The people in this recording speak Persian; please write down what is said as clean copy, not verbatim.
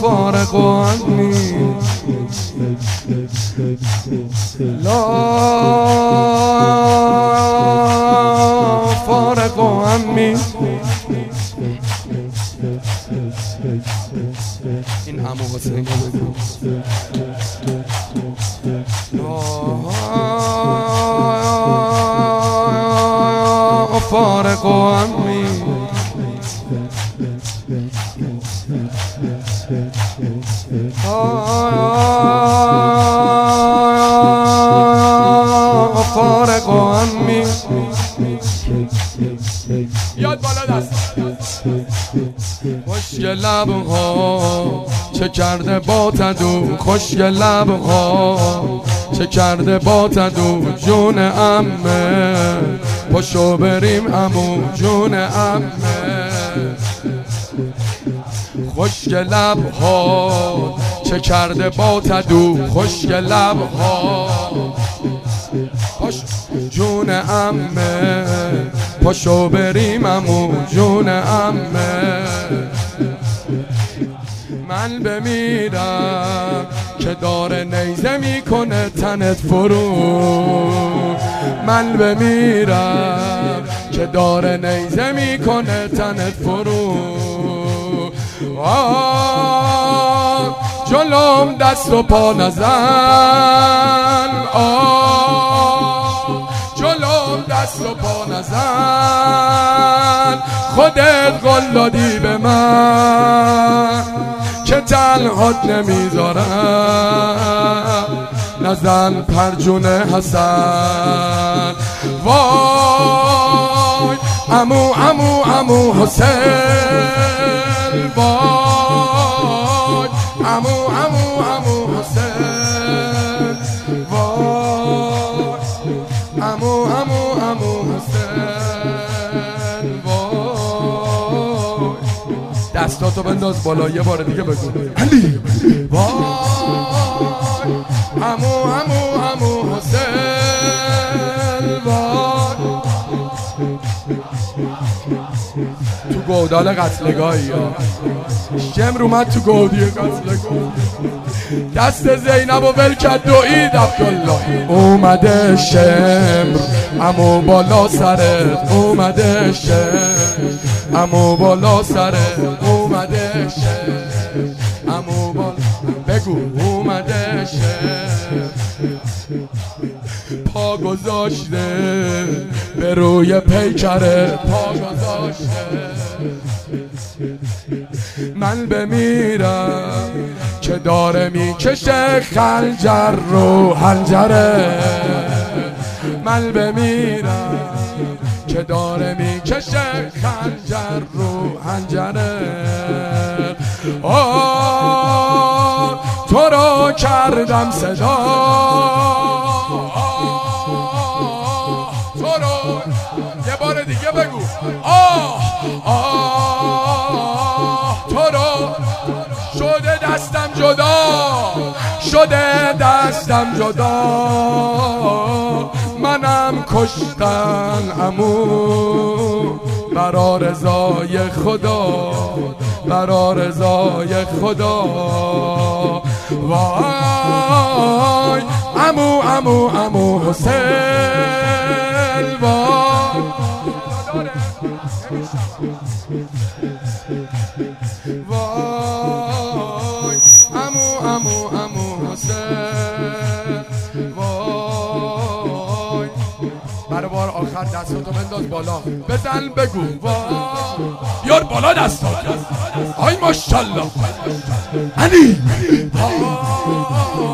فارق عنی لا فارق عنی. این عمو حسین بگو فارق عنی فارق عنی. یاد بالا دست. خشک لبها چه کرده با تدو، خشک لبها چه کرده با تدو، جون عمه پاشو بریم عمو، جون عمه. خشک لبها چه کرده با تدو، خشک لبها جون عمه پاشو بریم عمو، جون عمه. من بمیرم که داره نیزه میکنه تنت فرو، من بمیرم که داره نیزه میکنه تنت فرو. جلوم دست و پا نزن، جلوم دست و پا نزن، خودت قول دادی به من که تنهات نمیذارم، نزن پرجون حسن. وای عمو عمو عمو حسین، وای عمو عمو عمو حسین، وای عمو عمو عمو حسین، وای. دستاتو بنداز بالا یه بار دیگه بگو علی. وای عمو عمو عمو حسین، وای. تو گودال قتلگاهی ها شمر اومد تو گودی قتلگاه، دست زینب و ول کرد و عید عبدالله. اومده شمر عمو بالا سرت، اومده شمر عمو بالا سرت، اومده شمر عمو بالا. بگو اومده شمر پا گذاشته به روی پیکره، پا گذاشته. من بمیرم که داره میکشه خنجر رو حنجره، من بمیرم که داره میکشه خنجر رو حنجره. تو رو کردم صدا، تو رو یه بار دیگه بگو تو رو شده دستم جدا، شده دستم جدا، منم کشتن عمو برا رضای خدا، برا رضای خدا. وای عمو عمو عمو حسین، وای وای عمو عمو عمو حسین، وای. برای بار آخر دستاتو بنداز بالا بزن بگو وای. بیار بالا دستاتو، آی ماشالله علی.